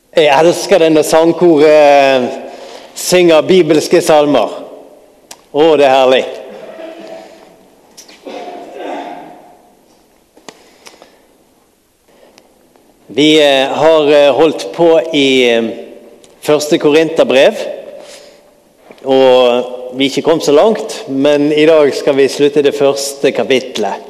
Jeg elsker denne sangkoret synger bibelske salmer. Det er herlig. Vi har holdt på i første Korinterbrev, og vi er ikke kommet så langt, men i dag skal vi slutte det første kapitlet.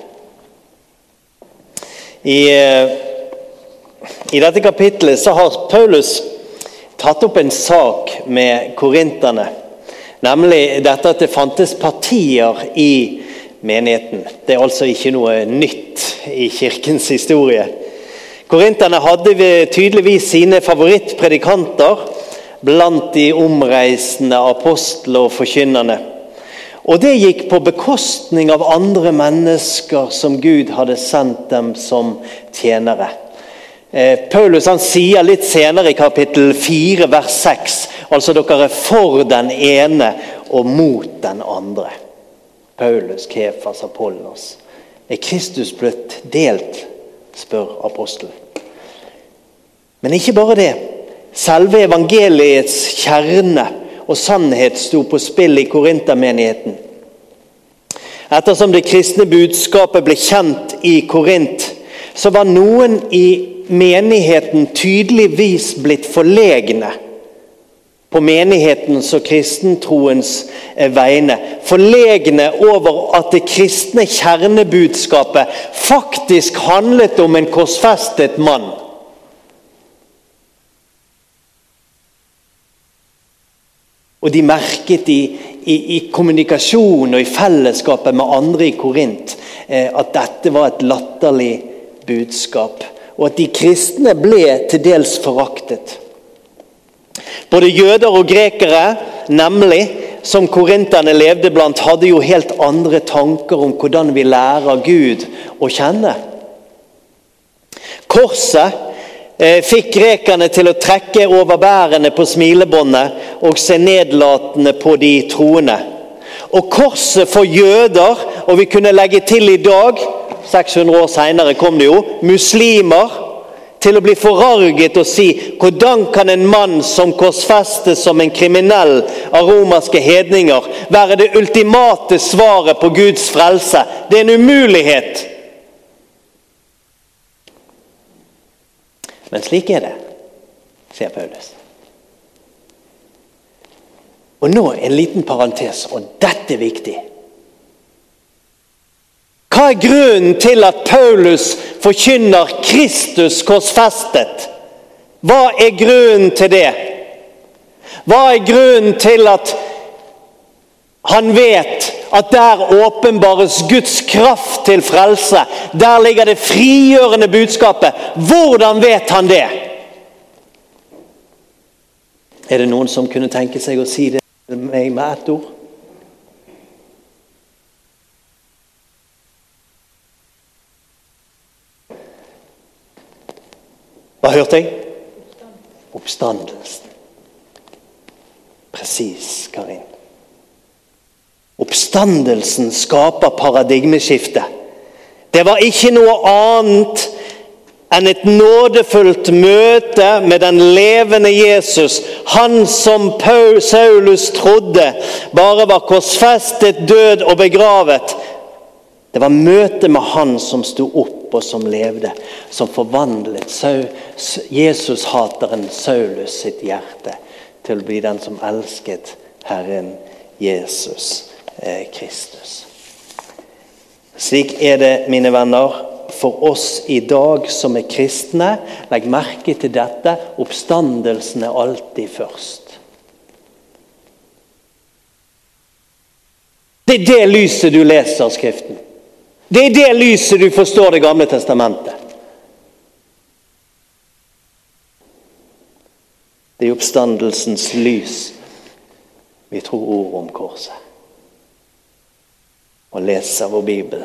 I dette kapitlet så har Paulus tatt opp en sak med korinterne, nemlig dette at det fantes partier i menigheten. Det er altså ikke noe nytt i kirkens historie. Korinterne hadde tydeligvis sine favorittpredikanter blant de omreisende apostler og forkynnerne. Og det gikk på bekostning av andre mennesker som Gud hadde sendt dem som tjenere. Paulus han sier litt senere i kapittel 4, vers 6, altså dere er for den ene og mot den andre. Paulus, Kefas, Apollos. Er Kristus blitt delt, spør apostelen. Men ikke bare det. Selve evangeliets kjerne og sannhet sto på spill i Korintermenigheten. Ettersom det kristne budskapet ble kjent i Korint, så var noen i menigheten tydeligvis blitt forlegne på menighetens og kristentroens vegne. Forlegne over at det kristne kjernebudskapet faktisk handlet om en korsfestet mann. Og de merket i kommunikasjon og i fellesskapet med andre i Korint at dette var et latterlig budskap, og at de kristne ble til dels foraktet. Både jøder og grekere, nemlig, som korinterne levde blant, hadde jo helt andre tanker om hvordan vi lærer Gud å kjenne. Korset fikk grekerne til å trekke overbærende på smilebåndet og se nedlatende på de troende. Og korset for jøder, og vi kunne legge til i dag, 600 år senere kom det jo, muslimer, til å bli forarget og si, hvordan kan en mann som korsfestes som en kriminell av romerske hedninger være det ultimate svaret på Guds frelse? Det er en umulighet. Men slik er det, sier Paulus. Og nå en liten parentes, og dette er viktig. Hva er grunnen til at Paulus forkynner Kristus korsfestet? Hva er grunnen til det? Hva er grunnen til at han vet at der åpenbares Guds kraft til frelse? Der ligger det frigjørende budskapet. Hvordan vet han det? Er det noen som kunne tenke seg å si det til meg med ett ord? Hva hørte jeg? Oppstandelsen. Precis, Karin. Oppstandelsen skaper paradigmeskifte. Det var ikke noe annet enn et nådefullt møte med den levende Jesus. Han som Saulus trodde bare var korsfestet, død og begravet. Det var møte med han som stod opp og som levde, som forvandlet Jesus-hateren Saulus sitt hjerte til å bli den som elsket Herren Jesus Kristus. Slik er det, mine venner, for oss i dag som er kristne. Legg merke til dette, oppstandelsen er alltid først. Det er det lyset du leser Skriften. Det er det lyset du forstår det gamle testamentet. Det er oppstandelsens lys vi tror ord om korset. Og leser vår Bibel.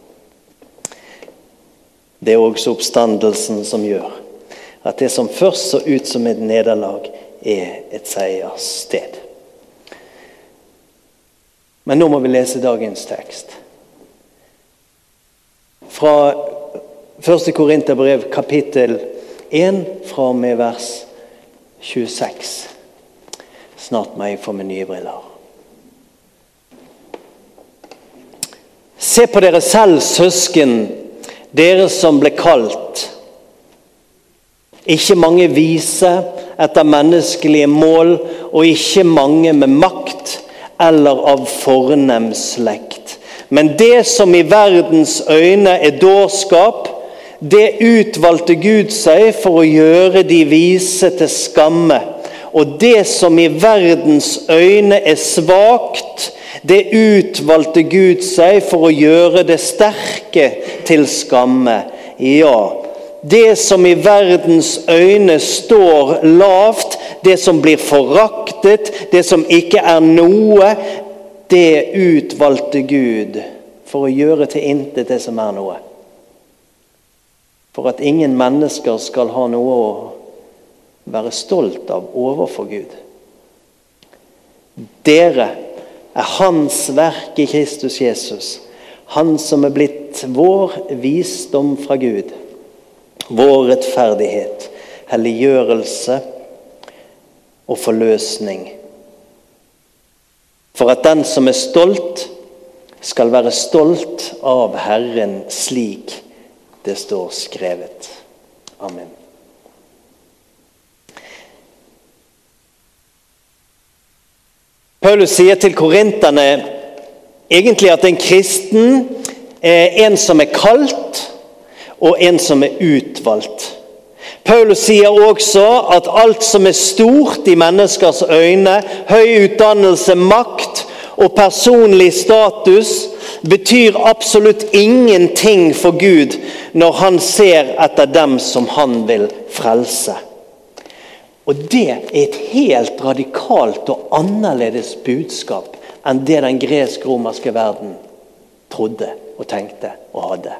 Det er også oppstandelsen som gjør at det som først så ut som et nederlag er et seierssted. Men nå må vi lese dagens tekst. Fra 1. Korinterbrev kapittel 1 fra og med vers 26. Snart må jeg få med nye briller. Se på dere selv, søsken, dere som ble kalt. Ikke mange vise etter menneskelige mål, og ikke mange med makt eller av fornem slekt. Men det som i verdens øyne er dårskap, det utvalgte Gud seg for å gjøre de vise til skamme. Og det som i verdens øyne er svakt, det utvalgte Gud seg for å gjøre det sterke til skamme. Ja, det som i verdens øyne står lavt, det som blir foraktet, det som ikke er noe, det utvalgte Gud for å gjøre til intet det som er noe. For at ingen mennesker skal ha noe å være stolt av overfor Gud. Dere er hans verk i Kristus Jesus, han som er blitt vår visdom fra Gud, vår rettferdighet, helliggjørelse og forløsning. For at den som er stolt, skal være stolt av Herren, slik det står skrevet. Amen. Paulus sier til korinterne egentlig at en kristen er en som er kalt, og en som er utvalgt. Paulus sier også at alt som er stort i menneskers øyne, høy utdannelse, makt og personlig status, betyr absolutt ingenting for Gud når han ser etter dem som han vil frelse. Og det er et helt radikalt og annerledes budskap enn det den gresk-romerske verden trodde og tenkte og hadde.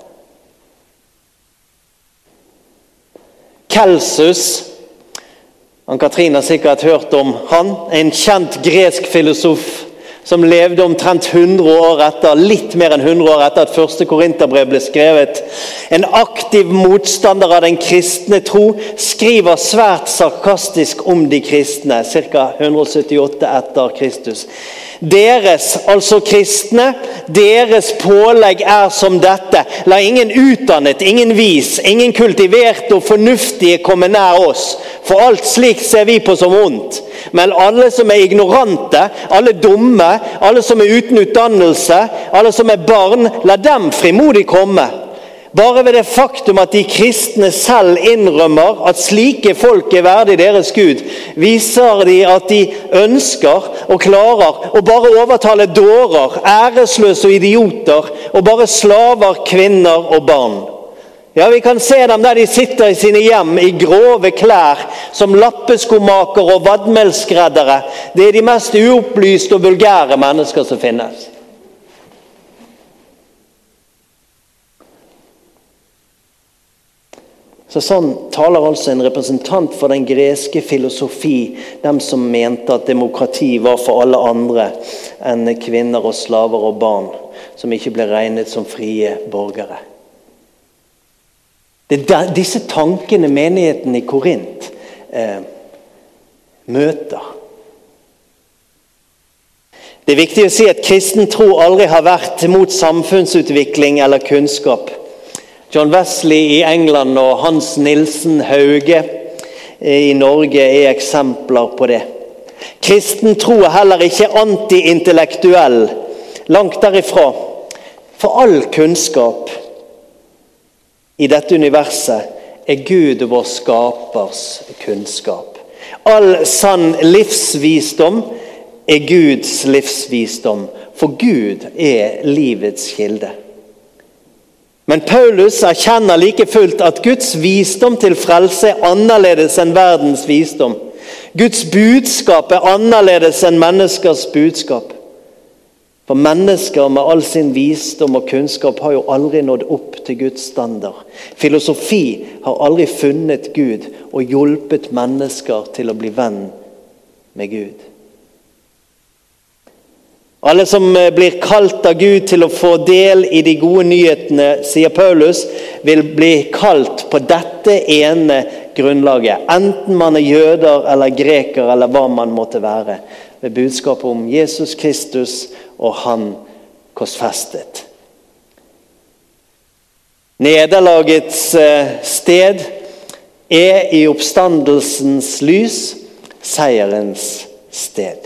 Celsus, Ann-Katrin har sikkert hørt om han, en kjent gresk filosof som levde omtrent 100 år etter, litt mer enn 100 år etter at første Korinterbrev ble skrevet. En aktiv motstander av den kristne tro, skriver svært sarkastisk om de kristne, ca. 178 etter Kristus. Deres, altså kristne, deres pålegg er som dette: la ingen utdannet, ingen vis, ingen kultiverte og fornuftige komme nær oss, for alt slikt ser vi på som ondt. Men alle som er ignorante, alle dumme, alle som er uten utdannelse, alle som er barn, la dem frimodig komme. Bare ved det faktum at de kristne selv innrømmer at slike folk er verdig deres Gud, viser de at de ønsker og klarer å bare overtale dårer, æresløse og idioter, og bare slaver, kvinner og barn. Ja, vi kan se dem der de sitter i sine hjem i grove klær, som lappeskomaker og vadmelskreddere. Det er de mest uopplyste og vulgære mennesker som finnes. Så sånn taler altså en representant for den greske filosofi, dem som mente at demokrati var for alle andre enn kvinner og slaver og barn, som ikke ble regnet som frie borgere. Det er disse tankene menigheten i Korint møter. Det er viktig å si at kristen tro aldri har vært mot samfunnsutvikling eller kunnskap. John Wesley i England og Hans Nilsen Hauge i Norge er eksempler på det. Kristen tro er heller ikke anti-intellektuell, langt derifra. For all kunnskap i dette universet er Gud vår skapers kunnskap. All sann livsvisdom er Guds livsvisdom, for Gud er livets kilde. Men Paulus erkjenner like fullt at Guds visdom til frelse er annerledes enn verdens visdom. Guds budskap er annerledes enn menneskers budskap. For mennesker med all sin visdom og kunnskap har jo aldri nådd opp til Guds standard. Filosofi har aldri funnet Gud og hjulpet mennesker til å bli venn med Gud. Alle som blir kalt av Gud til å få del i de gode nyhetene, sier Paulus, vil bli kalt på dette ene grunnlaget, enten man jøder eller greker eller hva man måtte være, ved budskapet om Jesus Kristus og han korsfestet. Nederlagets sted i oppstandelsens lys seierens sted.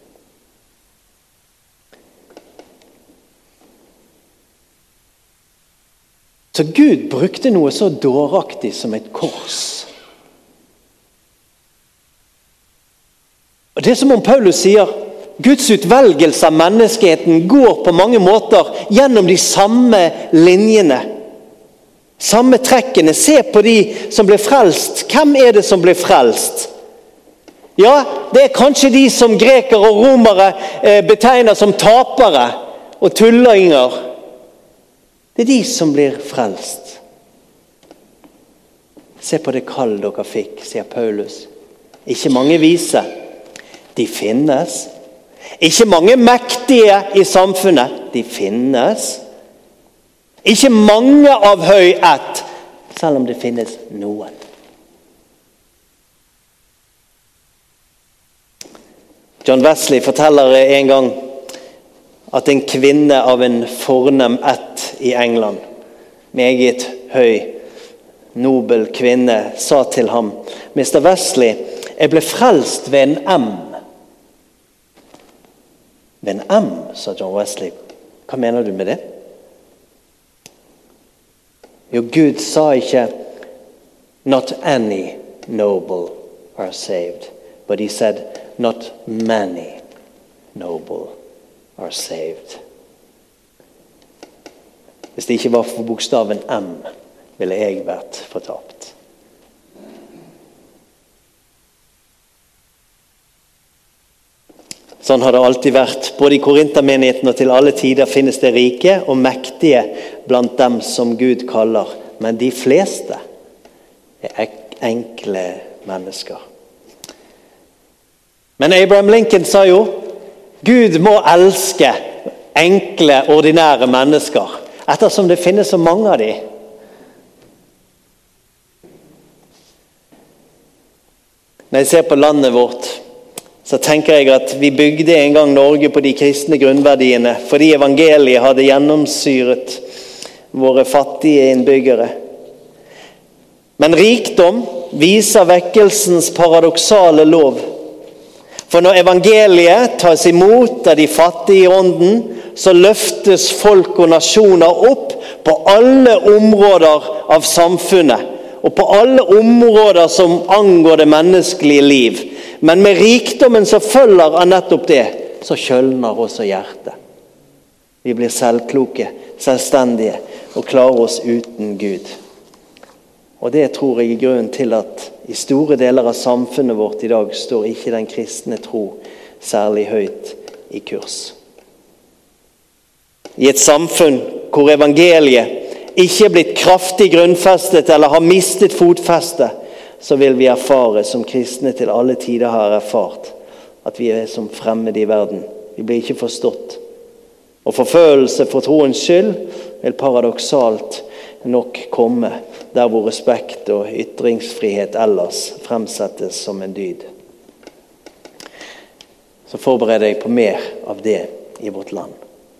Så Gud brukte noe så dåraktig som et kors. Og det er som om Paulus sier, Guds utvelgelse av menneskeheten går på mange måter gjennom de samme linjene. Samme trekkene. Se på de som ble frelst. Hvem er det som ble frelst? Ja, det er kanskje de som grekere og romere betegner som tapere og tullinger. Det er de som blir frelst. Se på det kall dere fikk, sier Paulus. Ikke mange vise. De finnes. Ikke mange mektige i samfunnet. De finnes. Ikke mange av høy ett, selv om det finnes noen. John Wesley forteller en gang at en kvinne av en fornem ett i England, meget høy, nobel kvinne, sa til ham, Mr. Wesley, jeg ble frelst ved en M. Ved en M, sa John Wesley. Hva mener du med det? Jo, Gud sa ikke, not any noble are saved, but he said, not many noble are saved. Hvis det ikke var for bokstaven M, ville jeg vært fortapt. Sånn har det alltid vært. Både i Korintermenigheten og til alle tider finnes det rike og mektige blant dem som Gud kaller. Men de fleste er enkle mennesker. Men Abraham Lincoln sa jo, Gud må elske enkle, ordinære mennesker, ettersom det finnes så mange av de. Når jeg ser på landet vårt, så tenker jeg at vi bygde en gang Norge på de kristne grunnverdiene, fordi evangeliet hadde gjennomsyret våre fattige innbyggere. Men rikdom viser vekkelsens paradoksale lov. For når evangeliet tas imot av de fattige i ånden, så løftes folk og nasjoner opp på alle områder av samfunnet, og på alle områder som angår det menneskelige liv. Men med rikdommen som følger av nettopp det, så kjølner også hjertet. Vi blir selvkloke, selvstendige og klarer oss uten Gud. Og det tror jeg er grunnen til at i store deler av samfunnet vårt i dag står ikke den kristne tro særlig høyt i kurs. I et samfunn hvor evangeliet ikke er blitt kraftig grunnfestet eller har mistet fotfeste, så vil vi erfare som kristne til alle tider har erfart at vi er som fremmede i verden. Vi blir ikke forstått. Og forfølgelse for troens skyld vil paradoksalt nok komme der hvor respekt og ytringsfrihet ellers fremsettes som en dyd. Så forbereder jeg på mer av det i vårt land.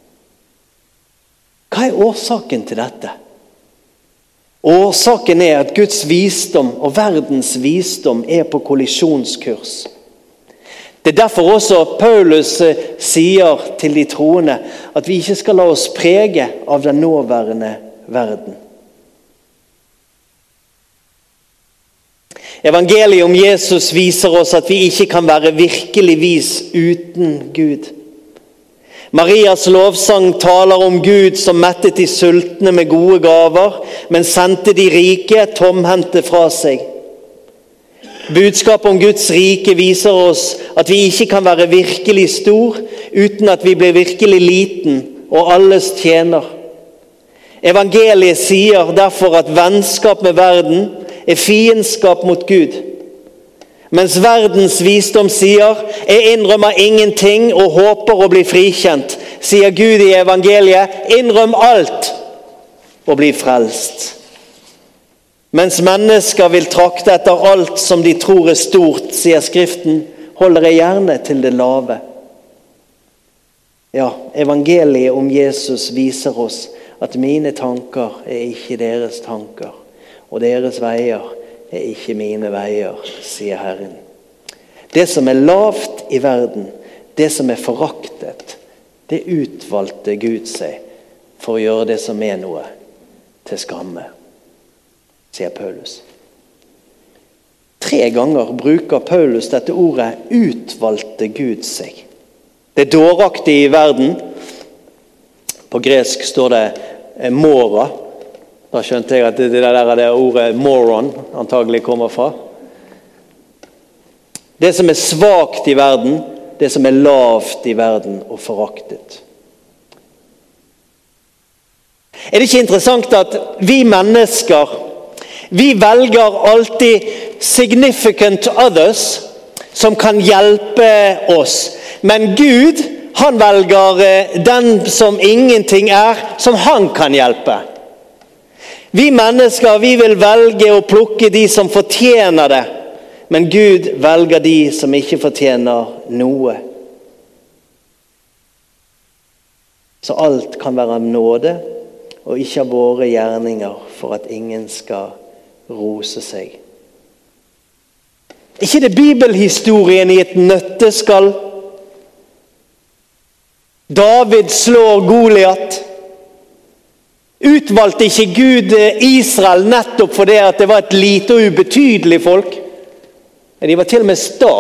Hva er årsaken til dette? Årsaken er at Guds visdom og verdens visdom er på kollisjonskurs. Det er derfor også Paulus sier til de troende at vi ikke skal la oss prege av den nåværende verden. Evangeliet om Jesus viser oss at vi ikke kan være virkelig vis uten Gud. Marias lovsang taler om Gud som mettet de sultne med gode gaver, men sendte de rike tomhendte fra seg. Budskapet om Guds rike viser oss at vi ikke kan være virkelig stor uten at vi blir virkelig liten og alles tjener. Evangeliet sier derfor at vennskap med verden er fiendskap mot Gud. Mens verdens visdom sier, jeg innrømmer ingenting og håper å bli frikjent, sier Gud i evangeliet, innrøm alt og bli frelst. Mens mennesker vil trakte etter alt som de tror stort, sier Skriften, holder jeg gjerne til det lave. Ja, evangeliet om Jesus viser oss at mine tanker ikke deres tanker, og deres veier ikke mine veier, sier Herren. Det som lavt i verden, det som foraktet, det utvalgte Gud seg for å gjøre det som noe til skamme, sier Paulus. 3 ganger bruker Paulus dette ordet utvalgte Gud seg. Det dåraktige i verden, på gresk står det mora. Da skjønte jeg at det ordet moron antagelig kommer fra. Det som svagt i verden, det som lavt i verden og foraktet. Det ikke interessant at vi mennesker, vi velger alltid significant others som kan hjelpe oss. Men Gud, han velger den som ingenting som han kan hjelpe. Vi mennesker, vi vil velge å plukke de som fortjener det. Men Gud velger de som ikke fortjener noe. Så alt kan være av nåde, og ikke av våre gjerninger, for at ingen skal rose seg. Ikke det bibelhistorien i et nøtteskall? David slår Goliat. Utvalgte ikke Gud Israel nettopp fordi at det var et lite og ubetydelig folk? De var til og med sta.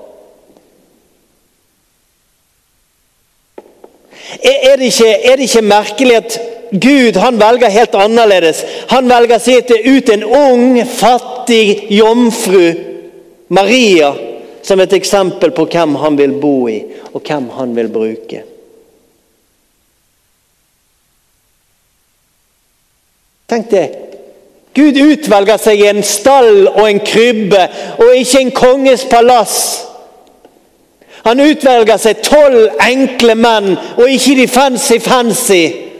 Det ikke merkelig at Gud, han velger helt annerledes? Han velger seg ut en ung, fattig jomfru, Maria, som et eksempel på hvem han vil bo i, og hvem han vil bruke. Tenk det. Gud utvelger seg en stall og en krybbe, og ikke en konges palass. Han utvelger seg 12 enkle menn, og ikke de fancy.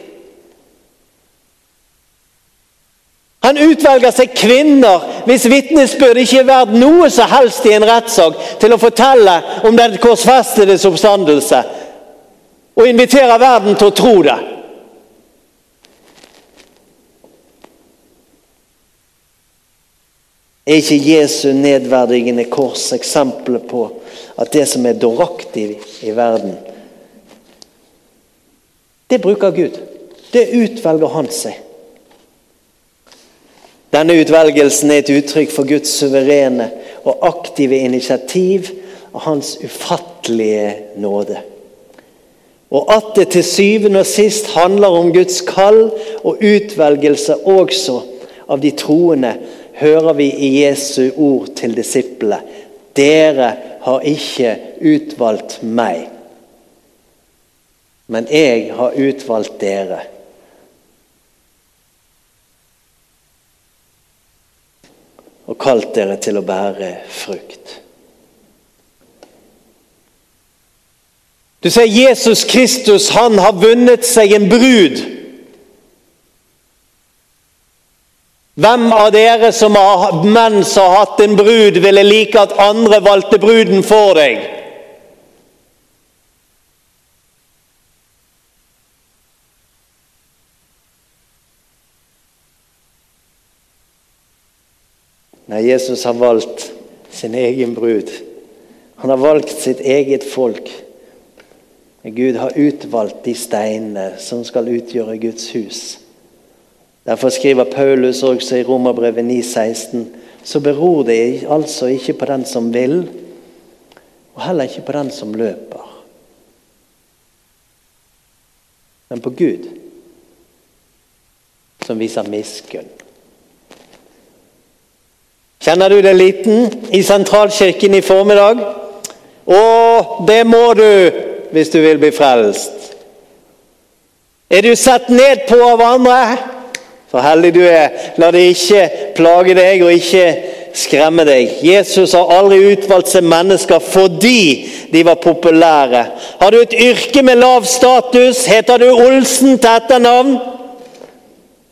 Han utvelger seg kvinner, hvis vitnesbyrd ikke verdt noe så helst i en rettssak, til å fortelle om den korsfestedes oppstandelse, og inviterer verden til å tro det. Ikke Jesu nedverdigende kors eksempler på at det som dåraktig i verden, det bruker Gud. Det utvelger han seg. Denne utvelgelsen et uttrykk for Guds suverene og aktive initiativ og hans ufattelige nåde. Og at det til syvende og sist handler om Guds kall og utvelgelse også av de troende, hører vi i Jesu ord til disiplene. Dere har ikke utvalgt meg, men jeg har utvalgt dere. Og kalt dere til å bære frukt. Du ser, Jesus Kristus, han har vunnet seg en brud. Hvem av dere som har menn som har hatt en brud, ville like at andre valgte bruden for deg? Nei, Jesus har valgt sin egen brud. Han har valgt sitt eget folk. Gud har utvalgt de steinene som skal utgjøre Guds hus. Derfor skriver Paulus også i Romerbrevet 9,16, så beror det altså ikke på den som vil, og heller ikke på den som løper, men på Gud, som viser miskunn. Kjenner du det liten i sentralkirken i formiddag? Det må du hvis du vil bli frelst. Du sett ned på av andre? Så heldig du la det ikke plage deg og ikke skremme deg. Jesus har aldri utvalgt seg mennesker fordi de var populære. Har du et yrke med lav status? Heter du Olsen til etternavn?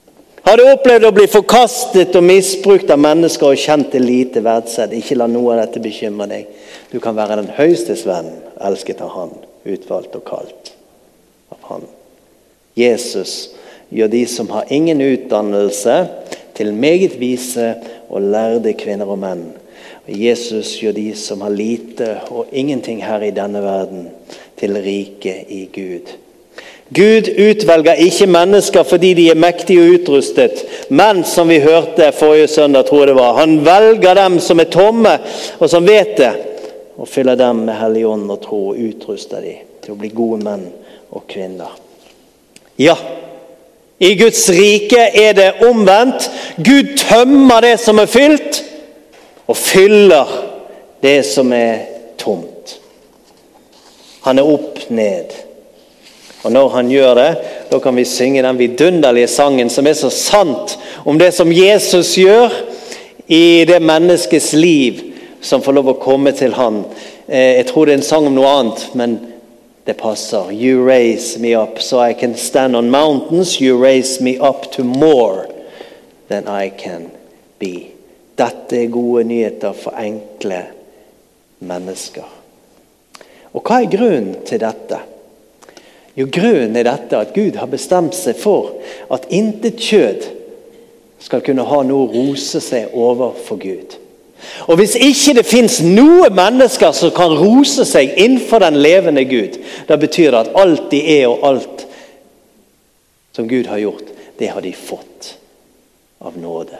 Har du opplevd å bli forkastet og misbrukt av mennesker og kjent det lite verdsett? Ikke la noe av dette bekymre deg. Du kan være den høystes venn, elsket av han, utvalgt og kalt av han. Jesus gjør de som har ingen utdannelse til meget vise og lærde kvinner og menn. Og Jesus gjør de som har lite og ingenting her i denne verden til rike i Gud. Gud utvelger ikke mennesker fordi de er mektige og utrustet, men som vi hørte forrige søndag, tror jeg det var, han velger dem som er tomme og som vet det, og fyller dem med hellig ånd og tro og utruster dem til å bli gode menn og kvinner. Ja, i Guds rike er det omvendt. Gud tømmer det som er fylt, og fyller det som er tomt. Han er opp ned. Og når han gjør det, da kan vi synge den vidunderlige sangen som er så sant om det som Jesus gjør i det menneskets liv som får lov å komme til han. Jeg tror det er en sang om noe annet, men det passer. You raise me up so I can stand on mountains. You raise me up to more than I can be. Dette er gode nyheter for enkle mennesker. Og hva er grunnen til dette? Jo, grunnen er dette at Gud har bestemt seg for at intet kjød skal kunne ha noe å rose seg over for Gud. Og hvis ikke det finnes noe mennesker som kan rose seg innenfor den levende Gud, da betyr det at alt de er og alt som Gud har gjort, det har de fått av nåde.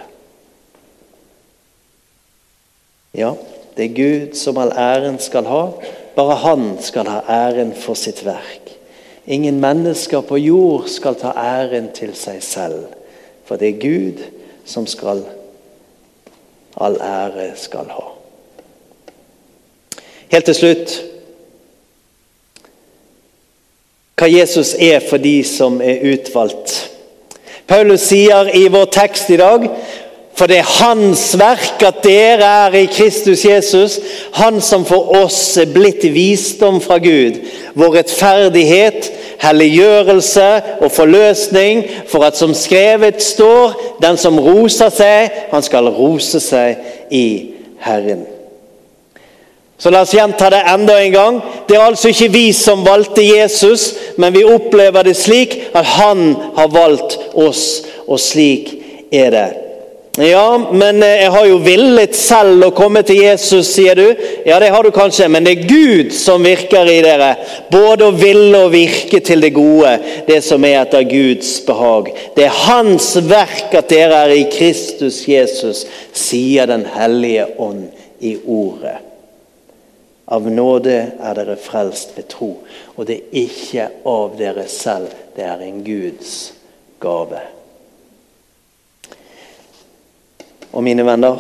Ja, det er Gud som all æren skal ha, bare han skal ha æren for sitt verk. Ingen mennesker på jord skal ta æren til seg selv, for det er Gud som skal all ære skal ha. Helt til slutt, hva Jesus er for de som er utvalgt. Paulus sier i vår tekst i dag, for det er hans verk at dere er i Kristus Jesus, han som for oss er blitt visdom fra Gud, vår rettferdighet, helliggjørelse og forløsning, for at som skrevet står, den som roser seg, han skal rose seg i Herren. Så la oss gjenta det enda en gang. Det er altså ikke vi som valgte Jesus, men vi opplever det slik at han har valgt oss, og slik er det. Ja, men jeg har jo villet selv å komme til Jesus, sier du. Ja, det har du kanskje, men det er Gud som virker i dere. Både å ville og virke til det gode, det som er etter Guds behag. Det er hans verk at dere er i Kristus Jesus, sier den hellige ånd i ordet. Av nåde er dere frelst ved tro, og det er ikke av dere selv, det er en Guds gave. Og mine venner,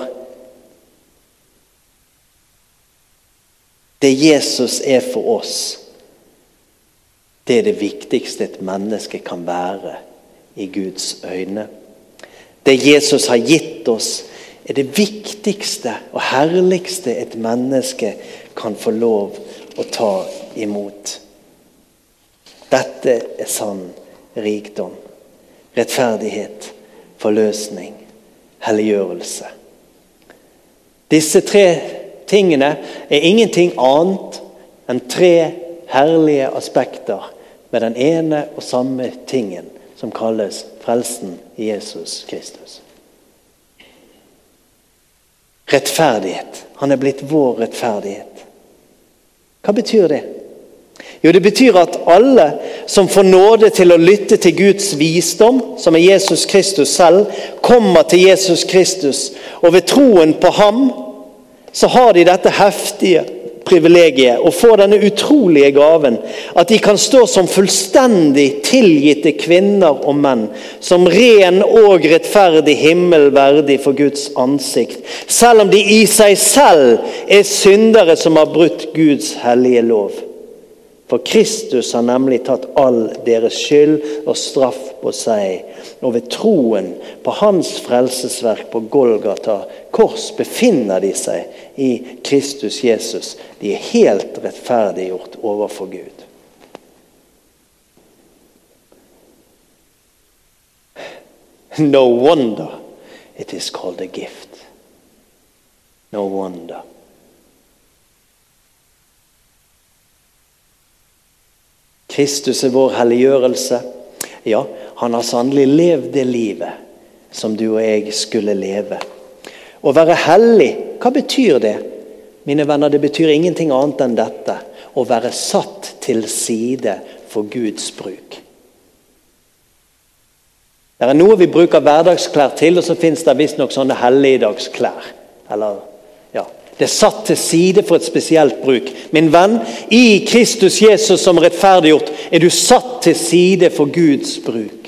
det Jesus er for oss, det er det viktigste et menneske kan være i Guds øyne. Det Jesus har gitt oss, er det viktigste og herligste et menneske kan få lov å ta imot. Dette er sann rikdom, rettferdighet, forløsning, helliggjørelse. Disse 3 tingene er ingenting annet enn 3 herlige aspekter med den ene og samme tingen som kalles frelsen i Jesus Kristus. Rettferdighet. Han er blitt vår rettferdighet. Hva betyr det? Jo, det betyr at alle som får nåde til å lytte til Guds visdom, som er Jesus Kristus selv, kommer til Jesus Kristus, og ved troen på ham, så har de dette heftige privilegiet, og får denne utrolige gaven, at de kan stå som fullstendig tilgitte kvinner og menn, som ren og rettferdig himmel verdig for Guds ansikt, selv om de i seg selv er syndere som har brutt Guds hellige lov. For Kristus har nemlig tatt all deres skyld og straff på seg, og ved troen på hans frelsesverk på Golgata kors befinner de seg i Kristus Jesus. De er helt rettferdiggjort overfor Gud. No wonder it is called a gift. No wonder. Kristus vår helliggjørelse. Ja, han har sannelig levd det livet som du og jeg skulle leve. Å være hellig, hva betyr det? Mine venner, det betyr ingenting annet enn dette. Å være satt til side for Guds bruk. Det er noe vi bruker hverdagsklær til, og så finnes det visst nok sånne helligdagsklær. Eller, ja, det er satt til side for et spesielt bruk. Min venn, i Kristus Jesus som rettferdiggjort, er du satt til side for Guds bruk.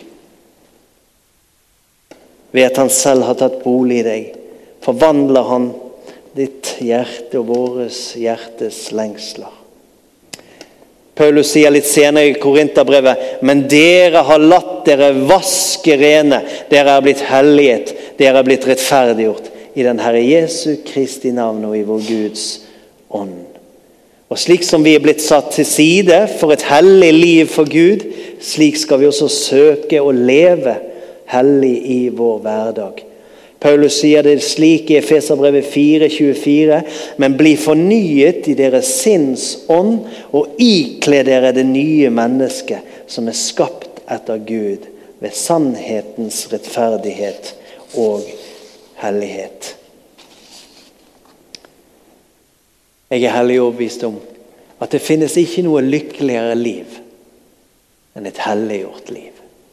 Ved at han selv har tatt bolig i deg, forvandler han ditt hjerte og våres hjertes lengsler. Paulus sier litt senere i Korinterbrevet, men dere har latt dere vaske rene, dere er blitt helliget, dere er blitt rettferdiggjort i den Herre Jesu Kristi navn og i vår Guds ånd. Og slik som vi er blitt satt til side for et hellig liv for Gud, slik skal vi også søke å leve hellig i vår hverdag. Paulus sier det slik i Efeserbrevet 4:24, men bli fornyet i deres sinns ånd, og ikle dere det nye mennesket som er skapt etter Gud, ved sannhetens rettferdighet og hellighet. Jeg er hellig overbevist om at det finnes ikke noe lykkeligere liv enn et helliggjort liv.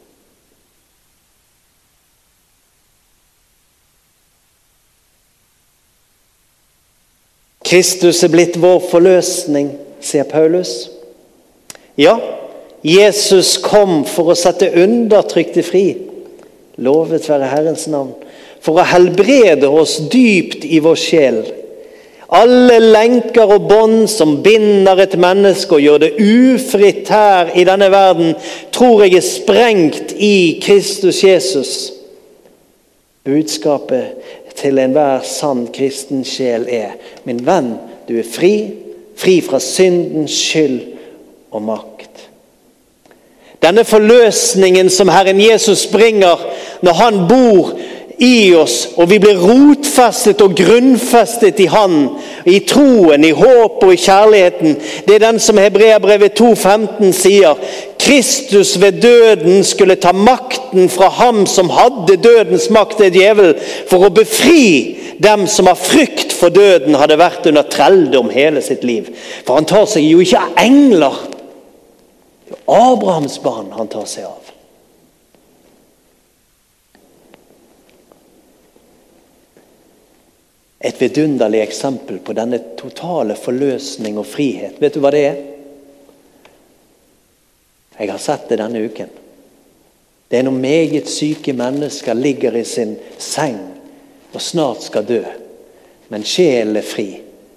Kristus er blitt vår forløsning, sier Paulus. Ja, Jesus kom for å sette undertrykte fri. Lovet være Herrens navn. For å helbrede oss dypt i vår sjel. Alle lenker og bånd som binder et menneske og gjør det ufritt her i denne verden, tror jeg er sprengt i Kristus Jesus. Budskapet til enhver sann kristen sjel er: min venn, du er fri, fri fra syndens skyld og makt. Denne forløsningen som Herren Jesus bringer når han bor i oss, og vi blir rotfestet og grunnfestet i han, i troen, i håp og i kjærligheten, det er den som Hebreerbrevet 2:15 sier: Kristus ved døden skulle ta makten fra ham som hadde dødens makt, det djevel, for å befri dem som av frykt for døden hadde vært under trelldom hele sitt liv. For han tar seg jo ikke av engler, det er Abrahams barn han tar seg av. Et vidunderlig eksempel på denne totale forløsning og frihet. Vet du hva det er? Jeg har sett det denne uken. Det er når meget syke mennesker ligger i sin seng og snart skal dø, men sjelen er fri.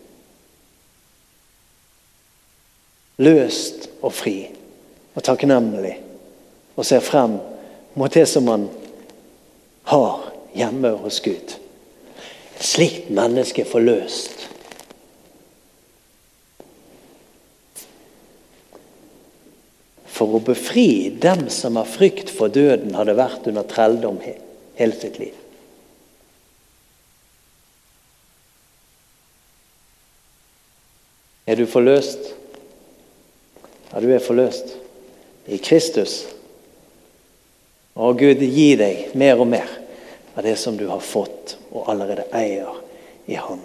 Løst og fri og takknemlig, og ser frem mot det som man har hjemme hos Gud. Et slikt menneske er forløst. For å befri dem som av frykt for døden hadde vært under trelldom hele sitt liv. Er du forløst? Ja, du er forløst. I Kristus. Og Gud gi deg mer og mer av det som du har fått og allerede eier i Han.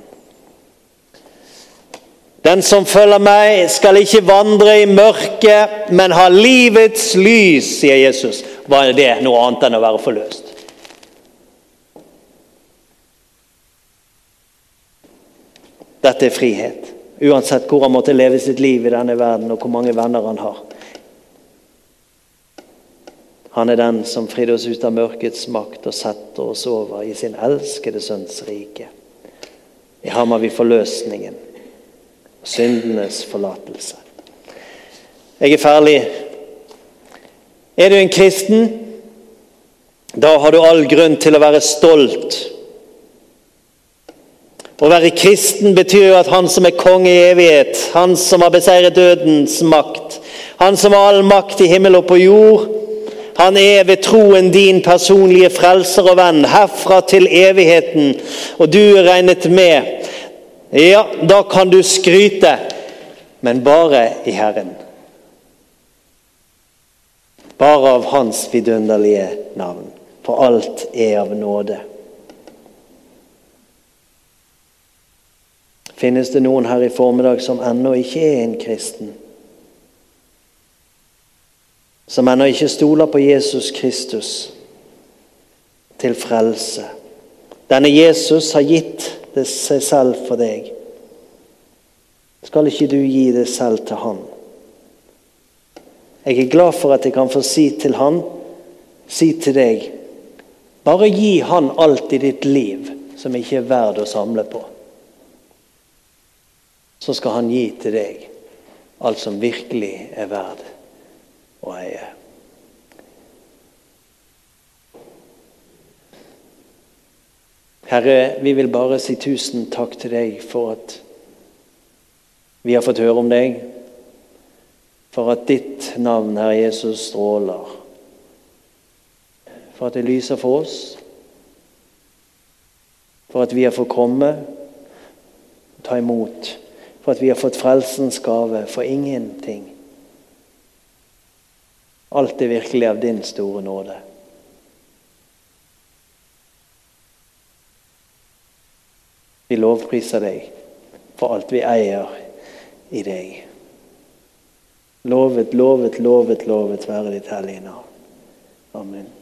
Den som følger meg skal ikke vandre i mørket, men ha livets lys, sier Jesus. Hva er det noe annet enn å være forløst? Dette er frihet. Uansett hvor han måtte leve sitt liv i denne verden, og hvor mange venner han har. Han er den som fridde oss ut av mørkets makt og setter oss over i sin elskede sønns rike. I ham har vi forløsningen og syndenes forlatelse. Jeg er ferdig. Er du en kristen? Da har du all grunn til å være stolt. Å være kristen betyr jo at han som er konge i evighet, han som har beseiret dødens makt, han som har all makt i himmel og på jord, Han ved troen din personlige frelser og venn, herfra til evigheten, og du regnet med. Ja, da kan du skryte, men bare i Herren. Bare av hans vidunderlige navn, for alt av nåde. Finnes det noen her i formiddag som ennå ikke en kristen? Som ennå ikke stoler på Jesus Kristus til frelse? Denne Jesus har gitt det seg selv for deg. Skal ikke du gi det selv til han? Jeg glad for at jeg kan få si til han, si til deg, bare gi han alt i ditt liv som ikke verd å samle på. Så skal han gi til deg alt som virkelig verd å eie. Herre, vi vil bare si tusen takk til deg for at vi har fått høre om deg, for at ditt navn, Herre Jesus, stråler, for at det lyser for oss, for at vi har fått komme, ta imot, for at vi har fått frelsens gave for ingenting. Alt virkelig av din store nåde. Vi lovpriser deg for alt vi eier i deg. Lovet, lovet, lovet, lovet være ditt hellige navn. Amen.